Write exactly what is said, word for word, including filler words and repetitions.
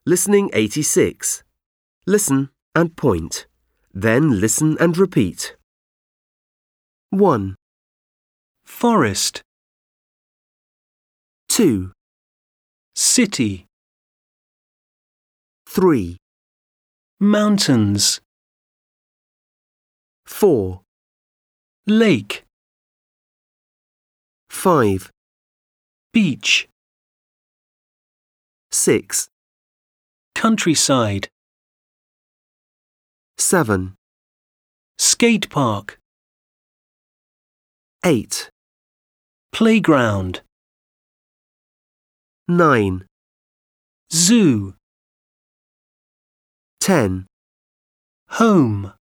Listening eighty-six. Listen and point. Then listen and repeat. one, Forest. two, City. three, Mountains. four, Lake. five, Beach. six, Countryside. seven, Skate park. eight, Playground. nine, Zoo. ten. Home.